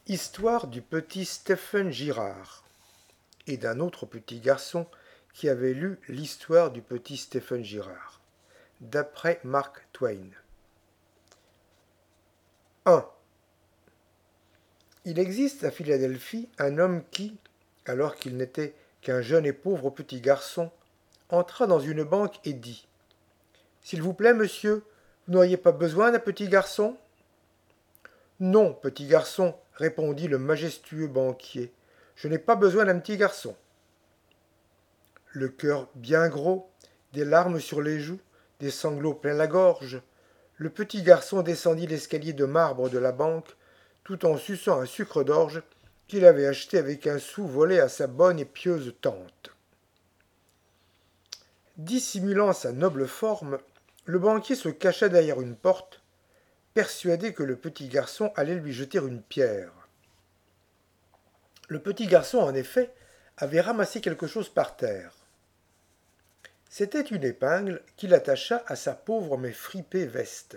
Histoire du petit Stephen Girard et d'un autre petit garçon qui avait lu l'histoire du petit Stephen Girard, d'après Mark Twain. 1. Il existe à Philadelphie un homme qui, alors qu'il n'était qu'un jeune et pauvre petit garçon, entra dans une banque et dit S'il vous plaît, monsieur, vous n'auriez pas besoin d'un petit garçon Non, petit garçon, répondit le majestueux banquier, je n'ai pas besoin d'un petit garçon. Le cœur bien gros, des larmes sur les joues, des sanglots plein la gorge, le petit garçon descendit l'escalier de marbre de la banque, tout en suçant un sucre d'orge qu'il avait acheté avec un sou volé à sa bonne et pieuse tante. Dissimulant sa noble forme, le banquier se cacha derrière une porte, persuadé que le petit garçon allait lui jeter une pierre. Le petit garçon, en effet, avait ramassé quelque chose par terre. C'était une épingle qu'il attacha à sa pauvre mais fripée veste.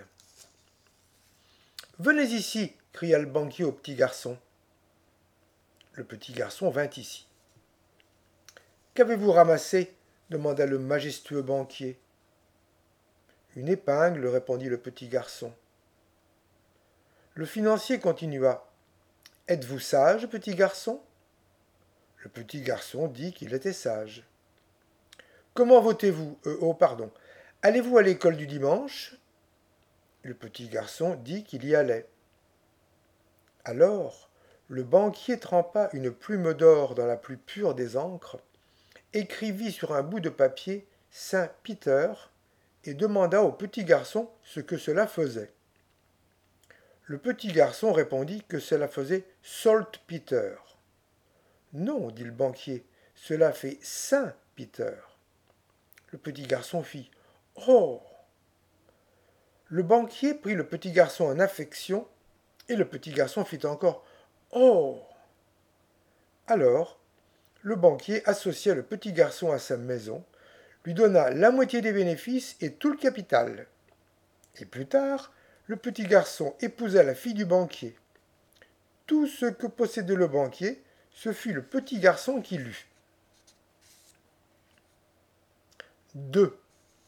Venez ici, cria le banquier au petit garçon. Le petit garçon vint ici. Qu'avez-vous ramassé demanda le majestueux banquier. Une épingle, répondit le petit garçon. Le financier continua. Êtes-vous sage, petit garçon Le petit garçon dit qu'il était sage. Comment votez-vous Oh, pardon. Allez-vous à l'école du dimanche Le petit garçon dit qu'il y allait. Alors, le banquier trempa une plume d'or dans la plus pure des encres, écrivit sur un bout de papier Saint Peter et demanda au petit garçon ce que cela faisait. Le petit garçon répondit que cela faisait Salt Peter. Non, dit le banquier, cela fait Saint Peter. Le petit garçon fit Oh. Le banquier prit le petit garçon en affection et le petit garçon fit encore Oh. Alors, le banquier associa le petit garçon à sa maison, lui donna la moitié des bénéfices et tout le capital. Et plus tard, le petit garçon épousa la fille du banquier. Tout ce que possédait le banquier, ce fut le petit garçon qui l'eut. 2.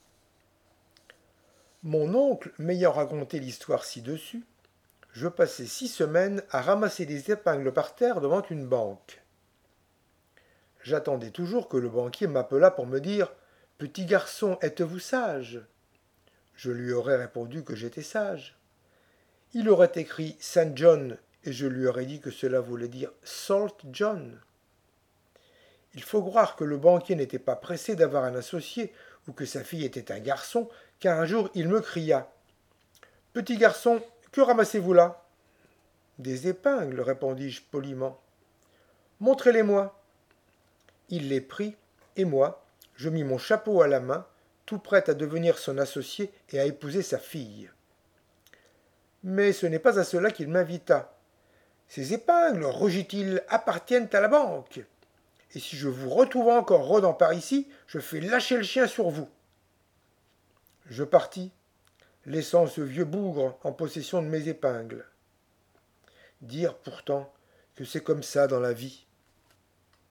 Mon oncle m'ayant raconté l'histoire ci-dessus, je passai 6 semaines à ramasser des épingles par terre devant une banque. J'attendais toujours que le banquier m'appelât pour me dire Petit garçon, êtes-vous sage Je lui aurais répondu que j'étais sage. Il aurait écrit Saint John et je lui aurais dit que cela voulait dire Salt John. Il faut croire que le banquier n'était pas pressé d'avoir un associé ou que sa fille était un garçon, car un jour il me cria Petit garçon, que ramassez-vous là Des épingles, répondis-je poliment. Montrez-les-moi. Il les prit, et moi, je mis mon chapeau à la main, tout prêt à devenir son associé et à épouser sa fille. Mais ce n'est pas à cela qu'il m'invita. Ces épingles, rugit-il, appartiennent à la banque. Et si je vous retrouve encore rôdant par ici, je fais lâcher le chien sur vous. Je partis, laissant ce vieux bougre en possession de mes épingles. Dire pourtant que c'est comme ça dans la vie.